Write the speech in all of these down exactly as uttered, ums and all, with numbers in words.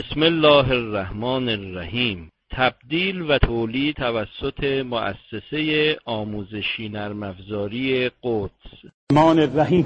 بسم الله الرحمن الرحیم. تبدیل و تولید توسط مؤسسه آموزشی نرم افزاری قدس. الرحمن الرحیم.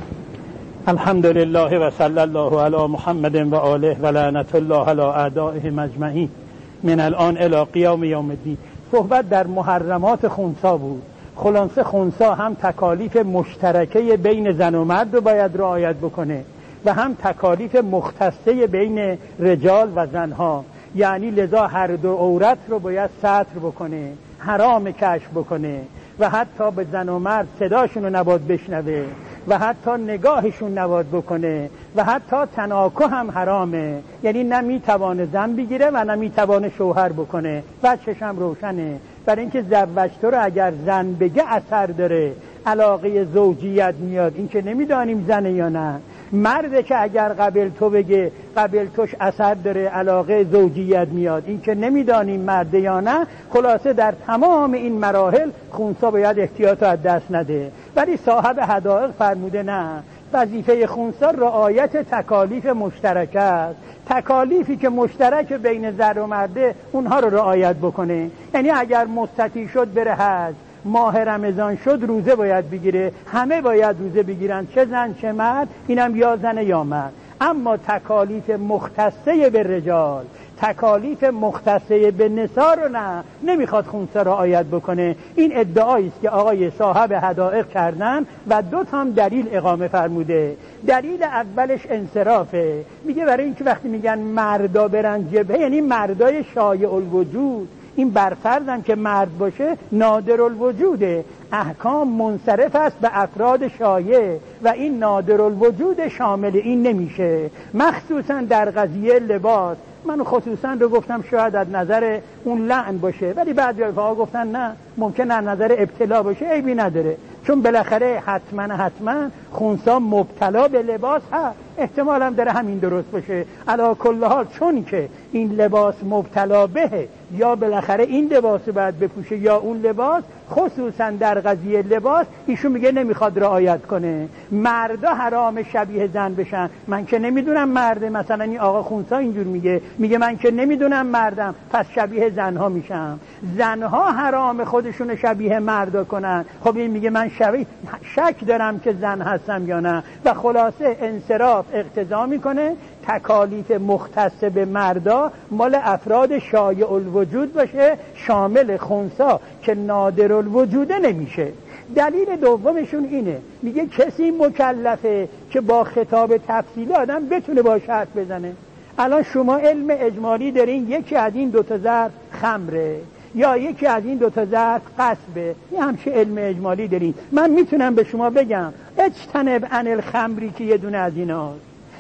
الحمد لله و صلی الله علی محمد و آله و لعنت الله علی اعدائهم اجمعین من الان الی قیام یوم الدین. صحبت در محرمات خنثی بود. خلاصه خنثی هم تکالیف مشترکه بین زن و مرد رو باید رعایت بکنه و هم تکالیف مختصه بین رجال و زنها، یعنی لذا هر دو عورت رو باید ستر بکنه، حرام کشف بکنه و حتی به زن و مرد صداشون رو نباید بشنوه و حتی نگاهشون نباید بکنه و حتی تناکح هم حرامه، یعنی نمیتوانه زن بگیره و نمیتوانه شوهر بکنه. وجهش هم روشنه، برای اینکه زوجته رو اگر زن بگه اثر داره، علاقه زوجیت میاد، این که نمیدانیم زنه یا نه. مرده که اگر قبل تو بگه قبل توش اثر داره، علاقه زوجیت میاد، این که نمیدانیم مرده یا نه. خلاصه در تمام این مراحل خنثی باید احتیاط رو از دست نده. ولی صاحب حدائق فرموده نه، وظیفه خنثی رعایت تکالیف مشترک است. تکالیفی که مشترک بین زن و مرده اونها رو رعایت بکنه. یعنی اگر مستطیع شد بره حج، ماه رمضان شد روزه باید بگیره، همه باید روزه بگیرن، چه زن چه مرد، اینم یا زن یا مرد. اما تکالیف مختصه به رجال، تکالیف مختصه به نساء رو نه، نمیخواد خنثی رعایت بکنه. این ادعایی است که آقای صاحب حدائق کردن و دو تا هم دلیل اقامه فرموده. دلیل اولش انصرافه، میگه برای اینکه وقتی میگن مردا برن جبهه یعنی مردای شایع الوجود، این برفرضم که مرد باشه نادر الوجوده، احکام منصرف است به افراد شایع و این نادر الوجود شامل این نمیشه. مخصوصا در قضیه لباس، من خصوصا رو گفتم شاید از نظر اون لعن باشه، ولی بعضی ها گفتن نه، ممکن از نظر ابتلا باشه، عیبی نداره، چون بالاخره حتما حتما خنثی مبتلا به لباس هست، احتمال هم داره همین درست باشه. علی کل حال چون که این لباس مبتلا بهه، یا بالاخره این لباس رو باید بپوشه یا اون لباس، خصوصا در قضیه لباس ایشون میگه نمیخواد رعایت کنه. مردا حرام شبیه زن بشن. من که نمیدونم مرده، مثلا این آقا خنثی اینجور میگه، میگه من که نمیدونم مردم، پس شبیه زنها میشم. زنها حرام خودشون شبیه مردا کنن، خب این میگه من شبیه شک دارم که زن هستم یا نه. و خلاصه انصراف اقتضا میکنه تکالیف مختص به مردا مال افراد شایع الوجود باشه، شامل خنثی که نادر الوجوده نمیشه. دلیل دومشون اینه، میگه کسی مکلفه که با خطاب تفصیلی آدم بتونه باش حرف بزنه. الان شما علم اجمالی دارین، یکی از این دوتا ظرف خمره یا یکی از این دوتا ظرف قصبه، یه همچه علم اجمالی دارین. من میتونم به شما بگم اجتنب عن الخمری که یه دونه از ایناست،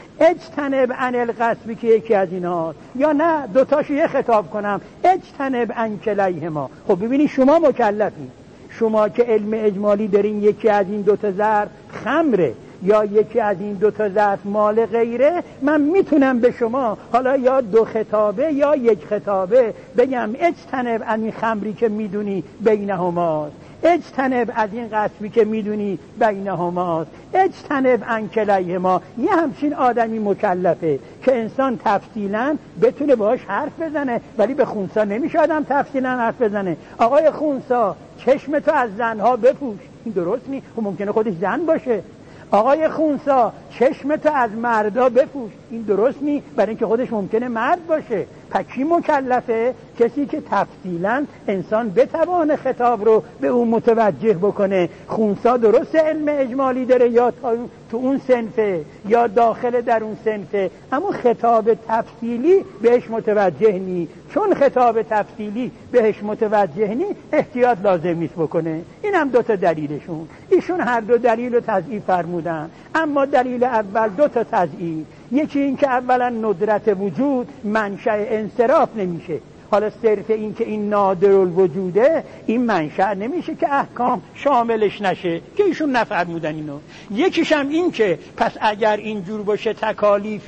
اجتنب عن القصبی که یکی از ایناست، یا نه دوتاشو یه خطاب کنم اجتنب عن کلیهما. خب ببینید شما مکلفین، شما که علم اجمالی دارین یکی از این دوتا ظرف خمره یا یکی از این دوتا ظرف مال غیره، من میتونم به شما حالا یا دو خطابه یا یک خطابه بگم اجتنب عن این خمری که میدونی بینهماست، اجتنب از این قصبی که میدونی بینهماست، اجتنب عن کلیهما. یه همچین آدمی مکلفه که انسان تفصیلا بتونه باهاش حرف بزنه، ولی به خنثی نمیشه آدم تفصیلا حرف بزنه. آقای خنثی چشمتو از زنها بپوش، این درست نیست، خب ممکنه خودش زن باشه. آقای خنثی چشمتو از مردا بپوش، این درست نیست، برای اینکه خودش ممکنه مرد باشه. پس کی مکلفه؟ کسی که تفصیلا انسان بتوانه خطاب رو به اون متوجه بکنه. خنثی درست علم اجمالی داره یا تو اون صنفه یا داخل در اون صنفه، اما خطاب تفصیلی بهش متوجه نی. چون خطاب تفصیلی بهش متوجه نی، احتیاط لازم نیست بکنه. این هم دوتا دلیلشون، ایشون هر دو دلیل رو تضعیف فرمودن. اما دلیل اول دوتا تضعیف، یکی این که اولا ندرت وجود منشأ انصراف نمیشه. حالا صرف این که این نادر الوجوده، این منشأ نمیشه که احکام شاملش نشه، که ایشون نفرمودن اینو. یکیش هم این که پس اگر اینجور باشه تکالیف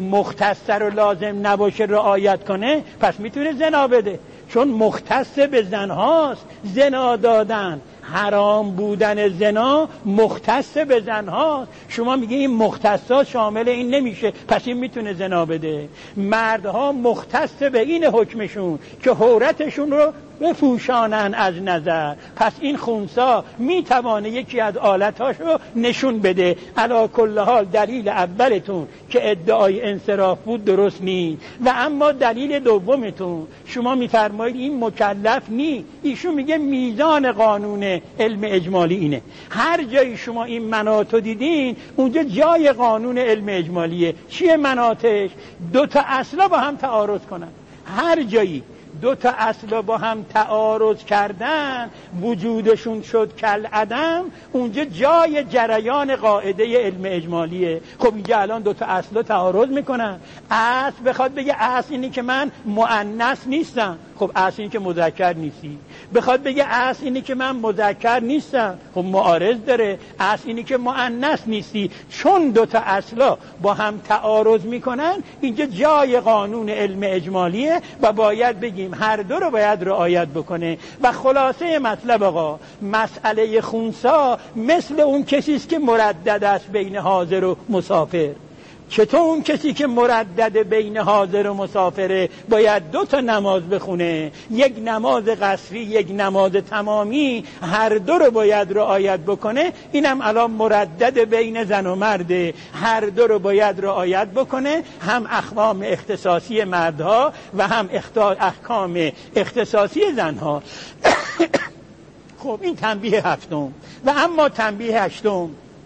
مختصر و لازم نباشه رعایت کنه، پس میتونه زنا بده، چون مختص به زنهاست زنا دادن. حرام بودن زنا مختص به زنها. شما میگه این مختصات شامل این نمیشه، پس این میتونه زنا بده. مردها مختص به این حکمشون که عورتشون رو بپوشانن از نظر، پس این خونسا میتوانه یکی از آلتاش رو نشون بده. علی کل حال دلیل اولتون که ادعای انصراف بود درست نیست، و اما دلیل دومتون شما میفرمایید این مکلف نی. ایشون میگه میزان قانون علم اجمالی اینه. هر جایی شما این مناطو دیدین اونجا جای قانون علم اجمالیه. چیه مناطش؟ دو تا اصلا با هم تعارض کنن. هر جایی دو تا اصل با هم تعارض کردن وجودشون شد کل عدم، اونجا جای جریان قاعده علم اجمالیه. خب اینجا الان دو تا اصل تعارض میکنن. اصل بخواد بگه اصل اینی که من مؤنث نیستم، خب اصل اینی که مذکر نیستی. بخواد بگه اصل اینی که من مذکر نیستم، خب معارض داره. اصل اینی که مؤنث نیستی. چون دو تا اصلا با هم تعارض میکنن اینجا جای قانون علم اجمالیه و باید بگیم هر دو رو باید رعایت بکنه. و خلاصه مطلب آقا، مسئله خونسا مثل اون کسی است که مردد است بین حاضر و مسافر. چطور اون کسی که مردد بین حاضر و مسافره باید دو تا نماز بخونه، یک نماز قصری یک نماز تمامی، هر دو رو باید رعایت بکنه. اینم الان مردد بین زن و مرده، هر دو رو باید رعایت بکنه، هم احکام اختصاصی مردها و هم احکام اختصاصی زنها. خب این تنبیه هفتم. و اما تنبیه هشتم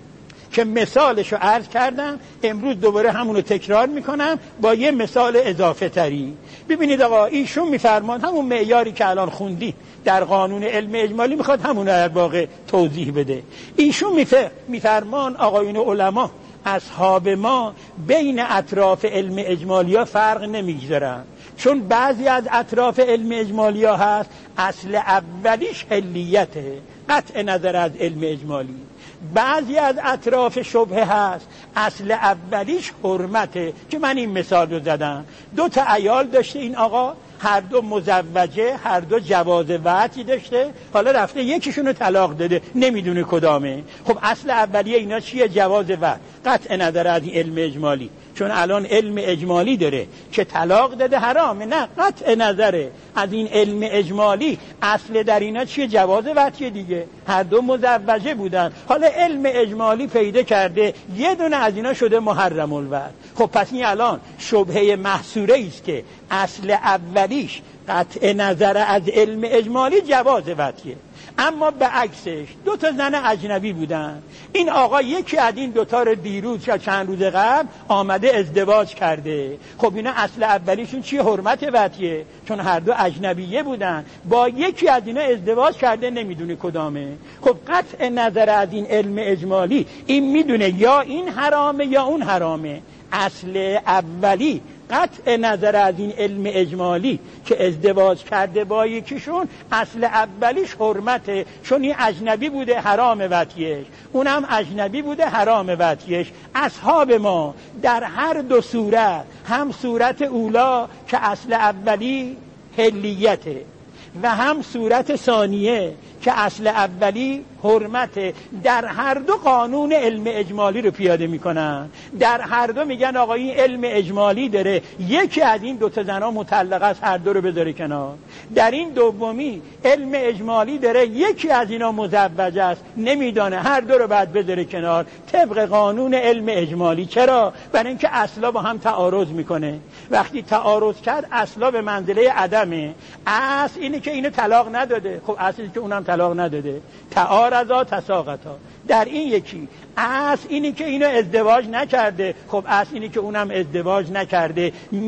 که مثالشو عرض کردم، امروز دوباره همونو تکرار میکنم با یه مثال اضافه تری. ببینید آقا، ایشون میفرمان همون معیاری که الان خوندی در قانون علم اجمالی میخواد همون در واقع توضیح بده. ایشون میفرمان آقایون علما اصحاب ما بین اطراف علم اجمالی ها فرق نمیگذارن، چون بعضی از اطراف علم اجمالی ها هست اصل اولیش حلیته، قطع نظر از علم اجمالی. بعضی از اطراف شبهه هست اصل اولیش حرمته، که من این مثال رو زدم. دو تا عیال داشته این آقا، هر دو مزوجه، هر دو جواز وطی داشته، حالا رفته یکیشون رو طلاق داده، نمیدونه کدامه. خب اصل اولیه اینا چیه؟ جواز وطی، قطع نظر از این علم اجمالی. چون الان علم اجمالی داره که طلاق داده حرامه، نه، قطع نظره از این علم اجمالی. اصل در اینا چیه؟ جواز وطی دیگه، هر دو مزوجه بودن. حالا علم اجمالی پیدا کرده یه دونه از اینا شده محرم الوطی. خب پس این الان شبهه محصوره است که اصل اولیش قطع نظر از علم اجمالی جواز وطیه. اما به عکسش دو تا زن اجنبی بودن. این آقا یکی از این دوتا رو دیروز یا چند روز قبل آمده ازدواج کرده. خب اینا اصل اولیشون چیه؟ حرمت وطیه، چون هر دو اجنبیه بودن. با یکی از اینا ازدواج کرده، نمیدونه کدامه. خب قطع نظر از این علم اجمالی این میدونه یا این حرامه یا اون حرامه. اصل اولی قطع نظر از این علم اجمالی که ازدواج کرده با یکیشون، اصل اولیش حرمته، چون این اجنبی بوده حرام وطیش، اونم اجنبی بوده حرام وطیش. اصحاب ما در هر دو صورت، هم صورت اولا که اصل اولی حلیته و هم صورت ثانیه که اصل اولی حرمته، در هر دو قانون علم اجمالی رو پیاده میکنن. در هر دو میگن آقا این علم اجمالی داره، یکی از این دو تا زنا مطلقه است، هر دو رو بذاره کنار. در این دومی علم اجمالی داره، یکی از اینا مزوجه است، نمیدانه، هر دو رو بعد بذاره کنار طبق قانون علم اجمالی. چرا؟ برای اینکه اصلا با هم تعارض میکنه. وقتی تعارض کرد اصلا به منزله عدمه. اصل اینه که اینو طلاق نداده، خب اصلی که اونم طلاق نداده، تعارضا تساقطا. در این یکی اصل اینی که اینو ازدواج نکرده، خب اصل اینی که اونم ازدواج نکرده.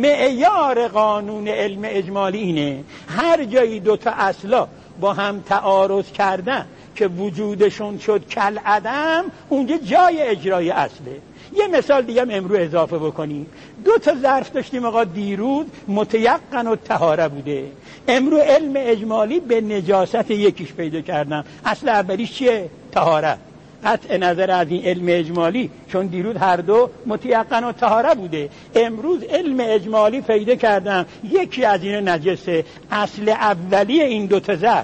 معیار قانون علم اجمالی اینه، هر جایی دوتا اصلا با هم تعارض کردن که وجودشون شد کل عدم، اونجا جای اجرای اصله. یه مثال دیگه هم امروز اضافه بکنیم. دو تا ظرف داشتیم آقا، دیروز متیقن و طهاره بوده، امروز علم اجمالی به نجاست یکیش پیدا کردم. اصل اولیش چیه؟ طهاره. قطع نظر از این علم اجمالی، چون دیروز هر دو متیقن و طهاره بوده، امروز علم اجمالی پیدا کردم یکی از اینا نجسه. اصل اولی این دو تا ظرف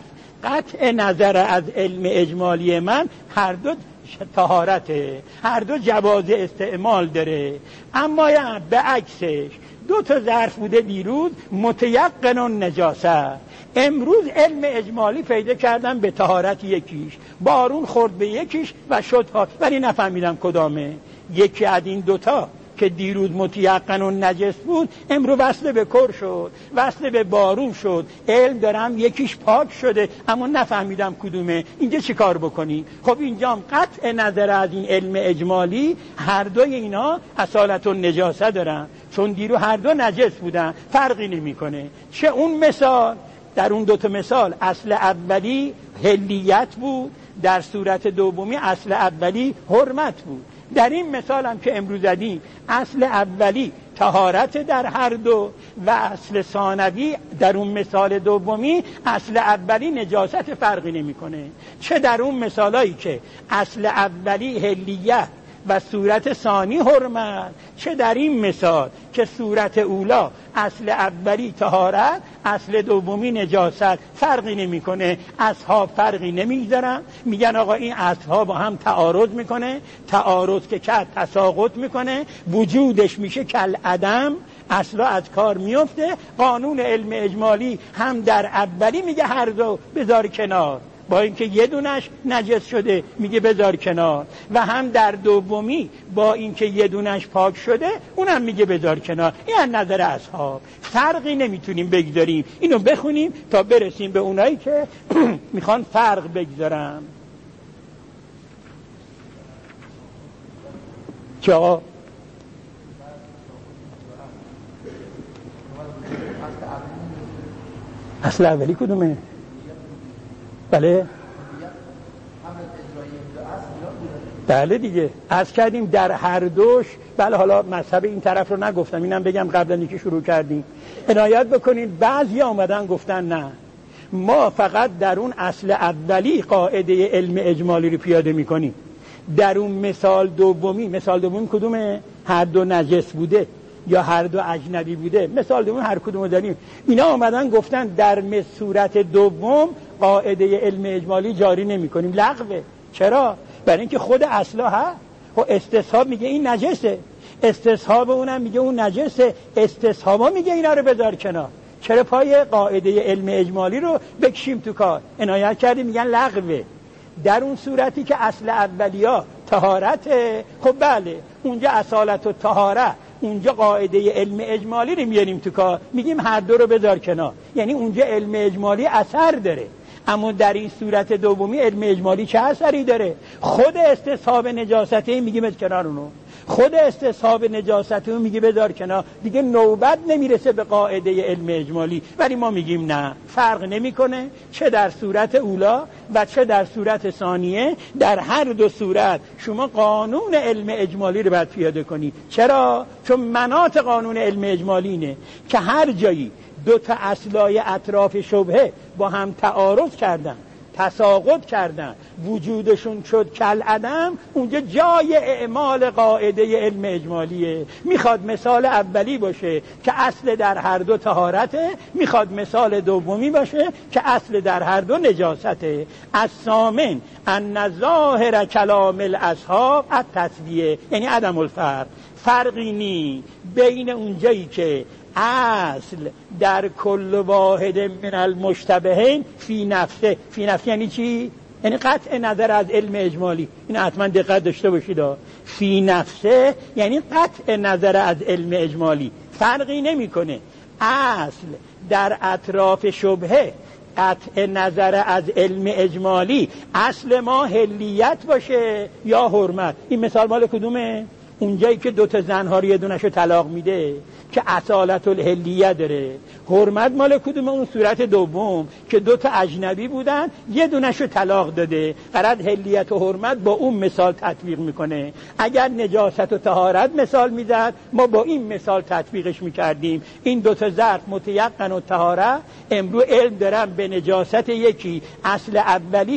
قطع نظر از علم اجمالی من هر دو طهارته، هر دو جواز استعمال داره. اما یا به عکسش دو تا ظرف بوده دیروز متیقن نجاسه، امروز علم اجمالی پیدا کردم به طهارت یکیش، بارون خورد به یکیش و شد ها، ولی نفهمیدم کدامه. یکی از این دوتا که دیروز متیقن و نجس بود امروز وصل به کر شد، وصل به بارون شد، علم دارم یکیش پاک شده اما نفهمیدم کدومه. اینجا چی کار بکنی؟ خب اینجا هم قطع نظر از این علم اجمالی هر دوی اینا اصالت و نجاسه دارن، چون دیرو هر دو نجس بودن، فرقی نمیکنه. چه اون مثال، در اون دوتا مثال اصل اولی حلیت بود، در صورت دومی اصل اولی حرمت بود. در این مثال هم که امروز زدیم اصل اولی طهارت در هر دو و اصل ثانوی در اون مثال دومی اصل اولی نجاست، فرقی نمیکنه. چه در اون مثالایی که اصل اولی حلیت و صورت ثانی حرمت، چه در این مثال که صورت اولا اصل اولی طهارت، اصل دومی نجاست، فرقی نمیکنه. اصحاب فرقی نمیذارن، میگن آقا این اصحاب با هم تعارض میکنه، تعارض که کرد تساقط میکنه، وجودش میشه کل عدم، اصلا از کار میفته. قانون علم اجمالی هم در اولی میگه هر دو بذار کنار، با اینکه یه دونش نجس شده میگه بذار کنار، و هم در دومی با اینکه یه دونش پاک شده اونم میگه بذار کنار. این از نظر اصحاب فرقی نمیتونیم بگذاریم. اینو بخونیم تا برسیم به اونایی که میخوان فرق بگذارن. که آقا اصل اولی کدومه؟ بله بله دیگه از کردیم در هر دوش. بله حالا مذهب این طرف رو نگفتم، اینم بگم قبل از اینکه شروع کردیم عنایت بکنید. بعضی آمدن گفتن نه ما فقط در اون اصل اولی قاعده علم اجمالی رو پیاده میکنیم، در اون مثال دومی، مثال دومی کدومه؟ هر دو نجس بوده یا هر دو اجنبی بوده، مثال دوم هر کدومو داریم. اینا آمدن گفتن در صورت دوم قاعده علم اجمالی جاری نمی کنیم، لغوه. چرا؟ برای اینکه خود اصلا ها و استصحاب میگه این نجسه، استصحاب اونم میگه اون نجسه، استصحابا میگه اینا رو بذار کنار. چرا پای قاعده علم اجمالی رو بکشیم تو کار؟ عنایت کردیم میگن لغوه. در اون صورتی که اصل اولیا طهارته، خب بله اونجا اصالت و طهارت، اونجا قاعده علم اجمالی رو میاریم تو کار، میگیم هر دو رو بذار کنار، یعنی اونجا علم اجمالی اثر داره. اما در این صورت دومی علم اجمالی چه اثری داره؟ خود استصحاب نجاسته میگیم از کنار اونو، خود استصحاب نجاسته میگه بذار کنار، دیگه نوبت نمیرسه به قاعده علم اجمالی. ولی ما میگیم نه، فرق نمیکنه چه در صورت اولا و چه در صورت ثانیه، در هر دو صورت شما قانون علم اجمالی رو باید پیاده کنی. چرا؟ چون مناط قانون علم اجمالی اینه که هر جایی دو تا اصلای اطراف شبهه با هم تعارض کردن، تساقط کردن، وجودشون شد کل عدم، اونجا جای اعمال قاعده علم اجمالیه. میخواد مثال اولی باشه که اصل در هر دو طهارته، میخواد مثال دومی باشه که اصل در هر دو نجاسته. الثامن ان ظاهر کلام الاصحاب التسویه، یعنی عدم الفرق، فرقی نی بین اونجایی که اصل در کل واحد من المشتبهین فی نفسه، فی نفسه یعنی چی؟ یعنی قطع نظر از علم اجمالی، این حتما دقت داشته باشید. فی نفسه یعنی قطع نظر از علم اجمالی، فرقی نمیکنه اصل در اطراف شبهه قطع نظر از علم اجمالی اصل ما حلیت باشه یا حرمت. این مثال مال کدومه؟ اونجایی که دو تا زنها رو یه دونشو طلاق میده که اصالت الحلیه داره. حرمت مال کدومه؟ اون صورت دوم که دو تا اجنبی بودن یه دونشو طلاق داده، قرار حلیت و حرمت با اون مثال تطبیق میکنه. اگر نجاست و طهارت مثال میزد ما با این مثال تطبیقش میکردیم. این دو تا ظرف متیقن و طهارت، امروز علم دارم به نجاست یکی اصل اولیش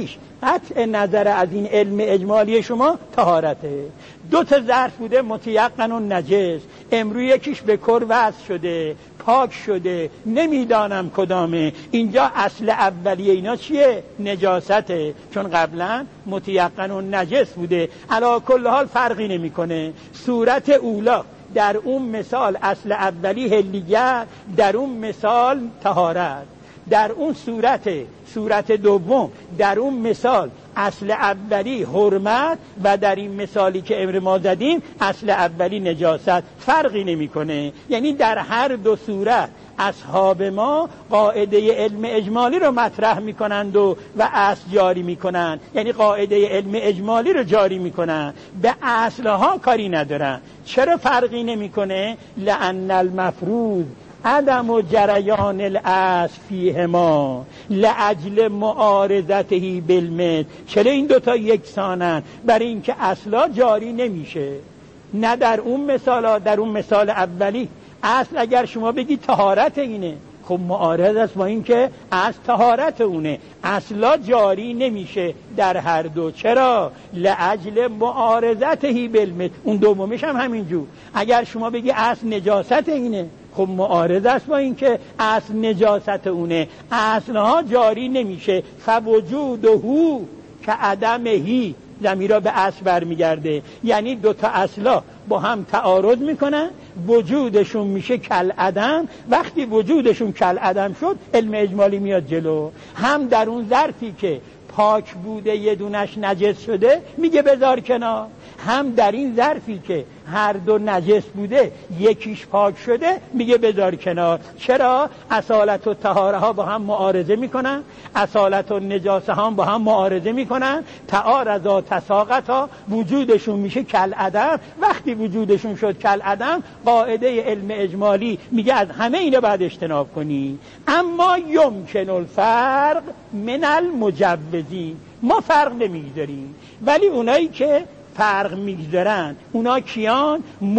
قطع نظر از این علم اجمالی شما طهارته. دو تا ظرف بوده متیقن و نجس، امروز یکیش به کر وصل شده پاک شده نمیدانم کدامه، اینجا اصل اولیه اینا چیه؟ نجاسته، چون قبلا متیقن و نجس بوده. علی کل حال فرقی نمیکنه. صورت اولا در اون مثال اصل اولی حلیت، در اون مثال طهارت. در اون صورت صورت دوم در اون مثال اصل اولی حرمت و در این مثالی که امر ما زدیم اصل اولی نجاست. فرقی نمیکنه. یعنی در هر دو صورت اصحاب ما قاعده علم اجمالی رو مطرح میکنند و و اصل جاری میکنند، یعنی قاعده علم اجمالی رو جاری میکنند، به اصلها کاری ندارن. چرا فرقی نمیکنه؟ لأن المفروض عدم و جریان الاصل فیهما لأجل معارضته بالمثل. چرا این دوتا یکسانن؟ برای اینکه اصلا جاری نمیشه. نه در اون مثال، در اون مثال اولی اصل اگر شما بگی طهارت اینه، خب معارض است با این که اصل طهارت اونه، اصلا جاری نمیشه در هر دو. چرا؟ لأجل معارضته بالمثل. اون دومش هم همینجور. اگر شما بگی اصل نجاست اینه، خب معارض است با این که اصل نجاست اونه، اصلها جاری نمیشه. فوجوده که عدمهی، ضمیرا به اصل برمیگرده. یعنی دوتا اصلا با هم تعارض میکنن، وجودشون میشه کل عدم. وقتی وجودشون کل عدم شد علم اجمالی میاد جلو. هم در اون ظرفی که پاک بوده یه دونش نجس شده میگه بذار کنار، هم در این ظرفی که هر دو نجس بوده یکیش پاک شده میگه بذار کنار. چرا؟ اصالت و طهاره ها با هم معارضه میکنن، اصالت و نجاسه ها با هم معارضه میکنن. تعارضا تساقطا، وجودشون میشه کل عدم. وقتی وجودشون شد کل عدم قاعده علم اجمالی میگه از همه اینا باید اجتناب کنی. اما یمکن الفرق من المجوزین، ما فرق نمیذاریم، ولی اونایی که فرق میگذارن اونا کیان؟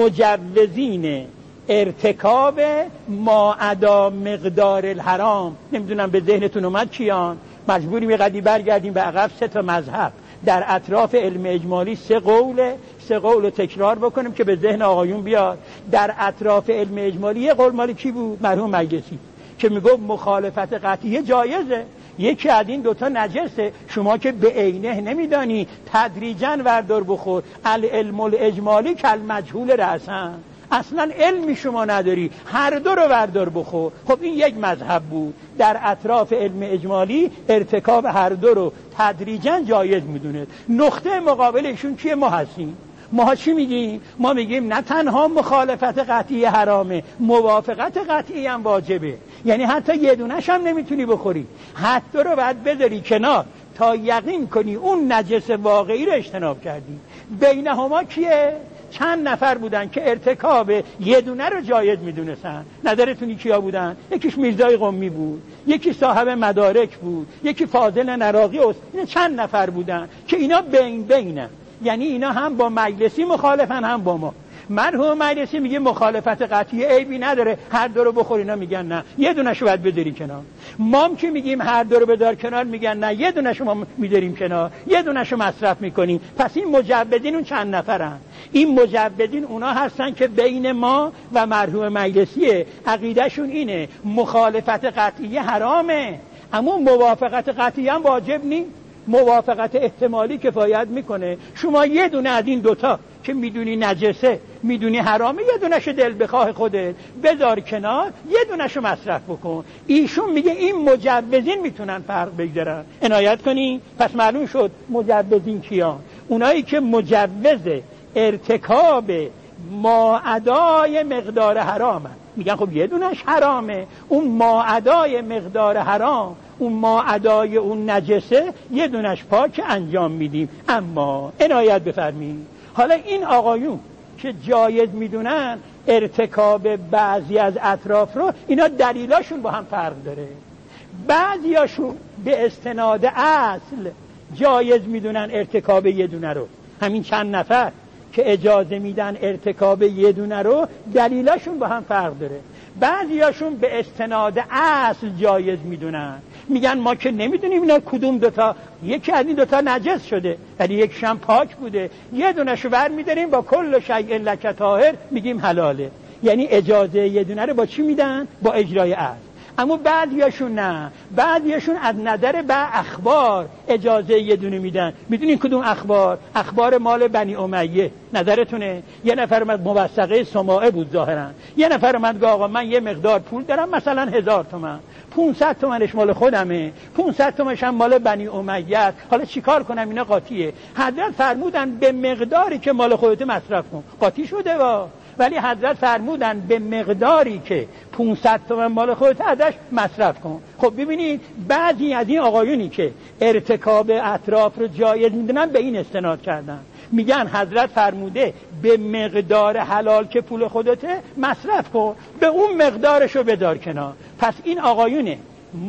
مجوزین ارتکاب ما عدا مقدار الحرام. نمیدونم به ذهنتون اومد کیان؟ مجبوریم یه قدی برگردیم به عقب. سه تا مذهب در اطراف علم اجمالی، سه قول سه قول رو تکرار بکنیم که به ذهن آقایون بیاد. در اطراف علم اجمالی یه قول مالی کی بود؟ مرحوم مجلسی که میگفت مخالفت قطعی جایزه. یکی از این دوتا نجسه، شما که به عینه نمیدانی تدریجاً وردار بخور. العلم الاجمالی کل مجهول رأساً، اصلا علمی شما نداری، هر دو رو وردار بخور. خب این یک مذهب بود در اطراف علم اجمالی ارتکاب هر دو رو تدریجاً جایز میدونه. نقطه مقابلشون کیه؟ ما هستیم. ما چی میگیم؟ ما میگیم نه تنها مخالفت قطعی حرامه، موافقت قطعی هم واجبه. یعنی حتی یه دونش هم نمیتونی بخوری، حتی رو باید بذاری کنار تا یقین کنی اون نجس واقعی رو اجتناب کردی. بینهما کیه؟ چند نفر بودن که ارتکاب یه دونه رو جایز میدونستن. نظرتونی کیا بودن؟ یکیش میرزای قمی بود، یکی صاحب مدارک بود، یکی فاضل نراقی است. اینا چند نفر بودن که اینا بین بینن، یعنی اینا هم با مجلسی مخالفن هم با ما. مرحوم مجلسی میگه مخالفت قطعی عیبی نداره، هر دو رو بخور. اینا میگن نه یه دونه‌شو باید بذاری کنار. ما که میگیم هر دو رو بذار کنار، میگن نه یه دونه‌شو ما میذاریم کنار، یه دونه‌شو مصرف میکنیم. پس این مجوزین اون چند نفرن؟ این مجوزین اونا هستن که بین ما و مرحوم مجلسی عقیدهشون اینه مخالفت قطعی حرامه، اما موافقت قطعی هم واجب نیست. موافقت احتمالی کفایت میکنه. شما یه دونه از این دوتا که میدونی نجسه، میدونی حرامه، یه دونهشو دل بخواه خودت بذار کنار، یه دونهشو مصرف بکن. ایشون میگه این مجوزین میتونن فرق بگذارن. عنایت کنی. پس معلوم شد مجوزین کیان؟ اونایی که مجوز ارتکاب ما عدای مقدار حرامه. میگن خب یه دونش حرامه، اون ما عدای مقدار حرام، اون ما عدای اون نجسه، یه دونش پاک انجام میدیم. اما عنایت بفرمایید، حالا این آقایون که جایز میدونن ارتکاب بعضی از اطراف رو، اینا دلیلاشون با هم فرق داره. بعضیاشون به استناد اصل جایز میدونن ارتکاب یه دونه رو، همین چند نفر که اجازه میدن ارتکاب یه دونه رو دلیلاشون با هم فرق داره. بعضیاشون به استناد اصل جایز میدونن، میگن ما که نمیدونیم اینا کدوم دوتا، یکی از این دوتا نجس شده ولی یکیش هم پاک بوده، یه دونهشو برمیداریم با کل شیء لک طاهر میگیم حلاله. یعنی اجازه یه دونه رو با چی میدن؟ با اجرای اصل. اما بعضیاشون نه، بعضیاشون از نظر به اخبار اجازه یه دونه میدن. میدونین کدوم اخبار؟ اخبار مال بنی امیه. نظرتونه یه نفر اومد موثقه سماعه بود ظاهرا، یه نفر اومد گفت آقا من یه مقدار پول دارم مثلا هزار تومان، پانصد تومنش مال خودمه، پانصد تومنش هم مال بنی امیه است، حالا چیکار کنم اینا قاطیه. حضرت فرمودن به مقداری که مال خودت مصرف کن. قاطی شده وا، ولی حضرت فرمودن به مقداری که پانصد تومن مال خودت ازش مصرف کن. خب ببینید بعضی از این آقایونی که ارتکاب اطراف رو جایز میدونن به این استناد کردن، میگن حضرت فرموده به مقدار حلال که پول خودته مصرف کن، به اون مقدارشو بدار کنار. پس این آقایونه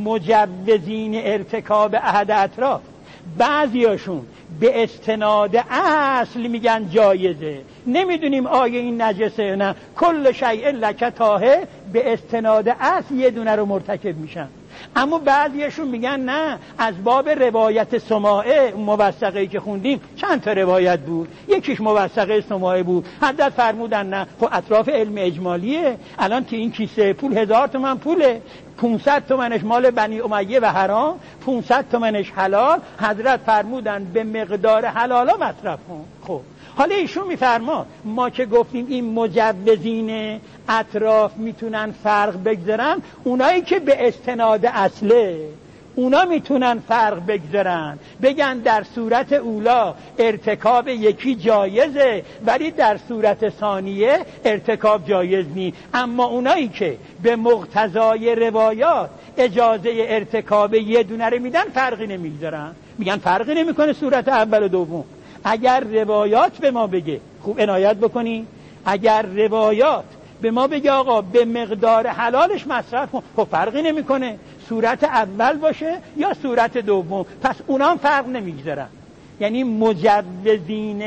مجوزین ارتکاب احد اطراف، بعضیاشون به استناد اصل میگن جایزه، نمیدونیم آیه این نجسه نه، کل شیء لک طاهر به استناد اصل یه دونه رو مرتکب میشن. اما بعضیشون میگن نه، از باب روایت سماعه موثقه‌ای که خوندیم چند تا روایت بود، یکیش موثقه سماعه بود، حضرت فرمودن نه خب اطراف علم اجمالیه، الان که این کیسه پول هزار تومن پوله، پانصد تومنش مال بنی امیه و حرام، پانصد تومنش حلال، حضرت فرمودن به مقدار حلالا مصرف کن. خب حالا ایشون میفرما ما که گفتیم این مجوزین اطراف میتونن فرق بگذارن، اونایی که به استناد اصله اونا میتونن فرق بگذارن، بگن در صورت اولا ارتکاب یکی جایزه ولی در صورت ثانیه ارتکاب جایز نی. اما اونایی که به مقتضای روایات اجازه ارتکاب یه دونه رو میدن فرقی نمیگذارن، میگن فرقی نمیکنه صورت اول و دوم. اگر روایات به ما بگه، خوب عنایت بکنی، اگر روایات به ما بگه آقا به مقدار حلالش مصرف کن، خب فرقی نمیکنه صورت اول باشه یا صورت دوم، پس اونا هم فرق نمیگذارن. یعنی مجوزین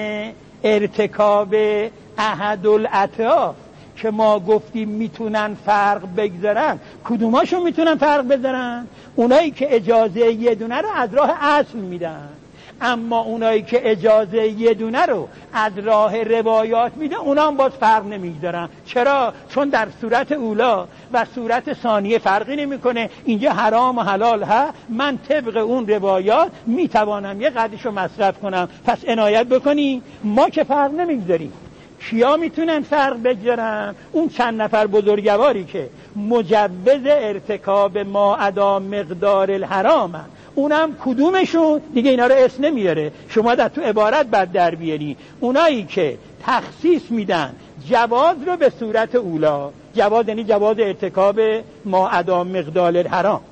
ارتکاب احد الاطراف که ما گفتیم میتونن فرق بگذارن، کدوماشون میتونن فرق بذارن؟ اونایی که اجازه یه دونه رو از راه اصل میدن، اما اونایی که اجازه یه دونه رو از راه روایات میده اونا هم باز فرق نمیگذارن. چرا؟ چون در صورت اولا و صورت ثانیه فرقی نمیکنه، اینجا حرام و حلال ها، من طبق اون روایات میتوانم یه قدرشو مصرف کنم. پس عنایت بکنی ما که فرق نمیگذاریم. کیا میتونن فرق بگذارن؟ اون چند نفر بزرگواری که مجوز ارتکاب ما ادا مقدار الحرام هست. اونم کدومشون؟ دیگه اینا رو اسم نمیاره، شما در تو عبارت بعد در بیاری. اونایی که تخصیص میدن جواز رو به صورت اولا، جواز یعنی جواز ارتکاب ما ادا مقدار الحرام،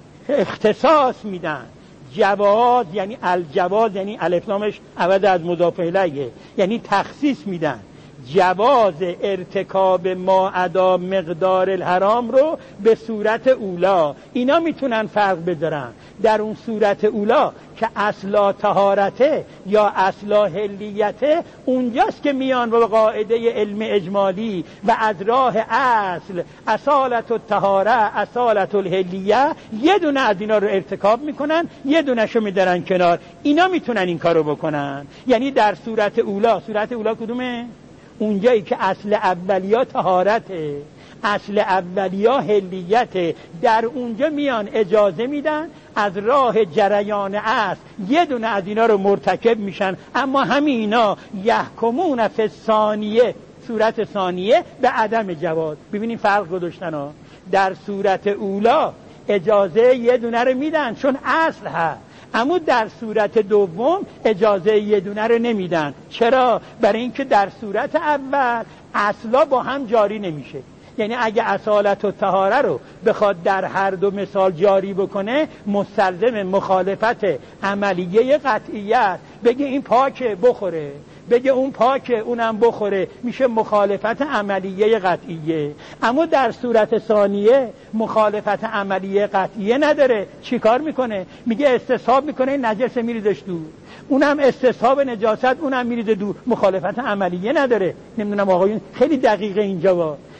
اختصاص میدن جواز یعنی الجواز، یعنی الف لامش عوض از مضاف الیه، یعنی تخصیص میدن جواز ارتکاب ما ادا مقدار الحرام رو به صورت اولا. اینا میتونن فرق بذارن. در اون صورت اولا که اصلا طهارته یا اصلا حلیته، اونجاست که میان با قاعده علم اجمالی و از راه اصل اصالت الطهاره اصالت الحلیه یه دونه از اینا رو ارتکاب میکنن، یه دونه شو میدارن کنار. اینا میتونن این کارو بکنن. یعنی در صورت اولا، صورت اولا کدومه؟ اونجایی که اصل اولیا طهارته، اصل اولیا حلیته، در اونجا میان اجازه میدن از راه جریان اصل یه دونه از اینا رو مرتکب میشن. اما همینا یحکمون فی الثانیه، صورت ثانیه به عدم جواز. ببینیم فرق گذاشتن ها. در صورت اولا اجازه یه دونه رو میدن چون اصل هست، اما در صورت دوم اجازه یه دونه رو نمیدن. چرا؟ برای اینکه در صورت اول اصلا با هم جاری نمیشه. یعنی اگه اصالت و طهاره رو بخواد در هر دو مثال جاری بکنه، مستلزم مخالفت عملیه قطعیت. بگه این پاکه بخوره، بگه اون پاکه اونم بخوره، میشه مخالفت عملیه قطعیه. اما در صورت ثانیه مخالفت عملیه قطعیه نداره. چی کار میکنه؟ میگه استصحاب میکنه نجسه میریزش دور، اونم استصحاب نجاست اونم میریزه دور، مخالفت عملیه نداره. نمیدونم آقایون خیلی دقیقه اینجا با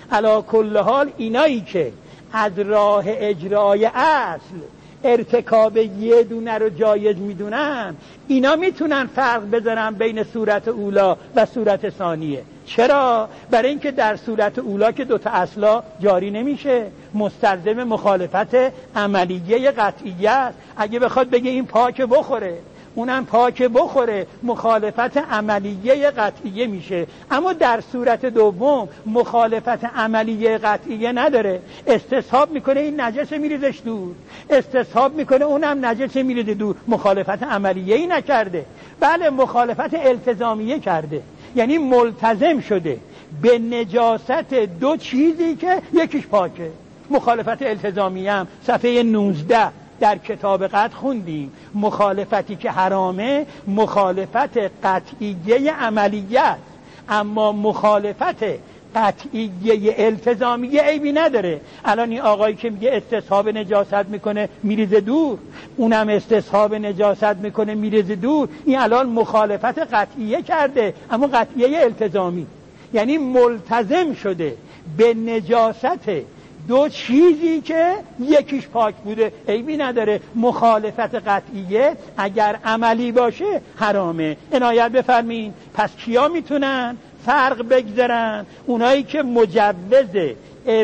علی کل حال اینایی که از راه اجرای اصل ارتکاب یه دونه رو جایز میدونن، اینا میتونن فرق بذارن بین صورت اولا و صورت ثانیه. چرا؟ برای اینکه در صورت اولا که دوتا اصلا جاری نمیشه، مستلزم مخالفت عملیه قطعیه است. اگه بخواد بگه این پاک بخوره اونم پاک بخوره، مخالفت عملیه قطعیه میشه. اما در صورت دوم مخالفت عملیه قطعیه نداره، استصحاب میکنه این نجس میریزش دور، استصحاب میکنه اونم نجس میریزه دور، مخالفت عملیه ای نکرده، بله مخالفت التزامیه کرده، یعنی ملتزم شده به نجاست دو چیزی که یکیش پاکه. مخالفت التزامیه هم صفحه نوزده در کتاب قطع خوندیم. مخالفتی که حرامه مخالفت قطعیه عملیه، اما مخالفت قطعیه التزامیه عیبی نداره. الان این آقایی که میگه استصحاب نجاست میکنه میریزه دور، اونم استصحاب نجاست میکنه میریزه دور، این الان مخالفت قطعیه کرده اما قطعیه التزامی، یعنی ملتزم شده به نجاست دو چیزی که یکیش پاک بوده، عیبی نداره. مخالفت قطعیه اگر عملی باشه حرامه. عنایت بفرمین. پس کیا میتونن فرق بگذارن؟ اونایی که مجوز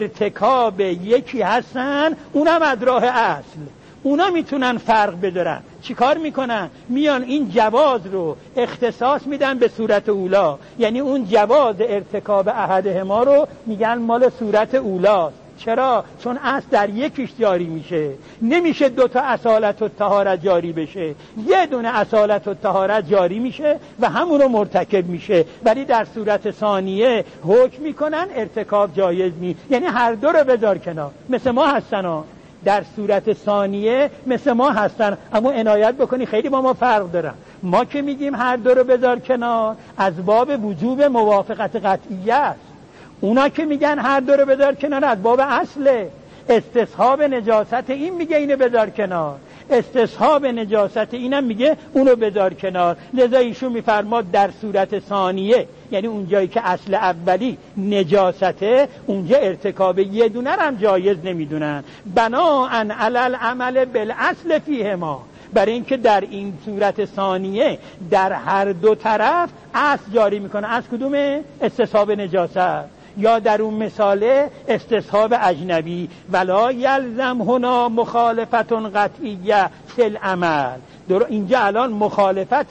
ارتکاب یکی هستن، اونم از راه اصل، اونا میتونن فرق بدارن. چی کار میکنن؟ میان این جواز رو اختصاص میدن به صورت اولا، یعنی اون جواز ارتکاب احدهما رو میگن مال صورت اولاست. چرا؟ چون اصل در یکیش جاری میشه، نمیشه دوتا اصالت و طهارت جاری بشه، یه دونه اصالت و طهارت جاری میشه و همون رو مرتکب میشه. ولی در صورت ثانیه حکم میکنن ارتکاب جایز نی، یعنی هر دو رو بذار کنار، مثل ما هستن ها. در صورت ثانیه مثل ما هستن، اما عنایت بکنی خیلی با ما فرق دارن. ما که میگیم هر دو رو بذار کنار از باب وجوب موافقت قطعیه است، اونا که میگن هر دو رو بذار کنار از باب اصله. استصحاب نجاست این میگه اینو بذار کنار، استصحاب نجاست اینم میگه اونو بذار کنار. لذا ایشون میفرماد در صورت ثانیه، یعنی اونجایی که اصل اولی نجاسته، اونجا ارتکاب یه دونه هم جایز نمیدونن. بناءً علی العمل بالاصل فیهما، برای اینکه در این صورت ثانیه در هر دو طرف اصل جاری میکنه. از کدومه؟ استصحاب نجاست، یا در اون مثاله استصحاب اجنبی. ولا یلزم هنا مخالفت قطعیه فی العمل. در اینجا الان مخالفت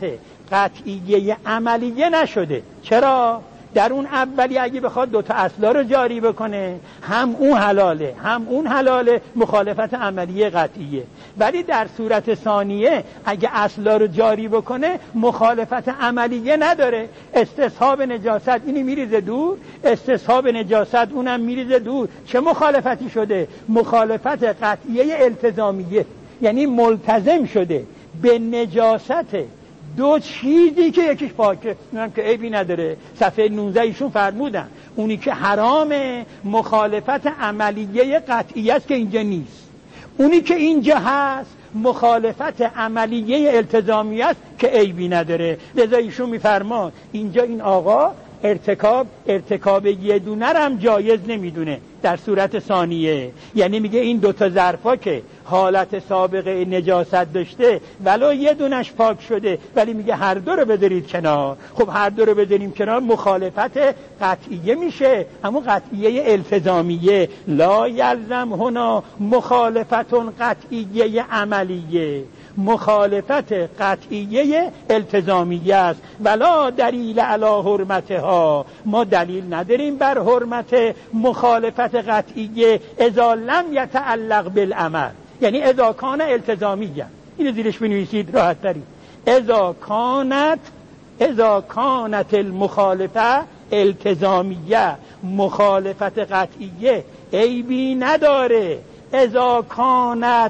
قطعیه عملیه نشده. چرا؟ در اون اولی اگه بخواد دوتا اصلا رو جاری بکنه، هم اون حلاله هم اون حلاله، مخالفت عملیه قطعیه. ولی در صورت ثانیه اگه اصلا رو جاری بکنه مخالفت عملیه نداره. استصحاب نجاست اینی میریزه دور، استصحاب نجاست اونم میریزه دور. چه مخالفتی شده؟ مخالفت قطعیه التزامیه، یعنی ملتزم شده به نجاست دو چیزی که یکیش پاکه، اونم که عیبی نداره. صفحه نوزده ایشون فرمودن اونی که حرامه مخالفت عملیه قطعیه است که اینجا نیست، اونی که اینجا هست مخالفت عملیه التزامیه است که عیبی نداره. لذا ایشون میفرما اینجا این آقا ارتکاب ارتکاب یه دونه هم جایز نمیدونه در صورت ثانیه، یعنی میگه این دوتا ظرفا که حالت سابقه نجاست داشته ولو یه دونش پاک شده، ولی میگه هر دو رو بذارید کنار. خب هر دو رو بذاریم کنار مخالفت قطعیه میشه، اما قطعیه التزامیه. لا یلزم هنا مخالفت قطعیه عملیه، مخالفت قطعیه التزامیه است. ولا دلیل علی حرمتها، ما دلیل نداریم بر حرمت مخالفت قطعیه اذا لم یتعلق بالعمل، یعنی اذا کان التزامیه. اینو زیرش بنویسید راحت تری. اذا کانت اذا کانت المخالفه التزامیه، مخالفت قطعیه عیبی نداره. اذا کانت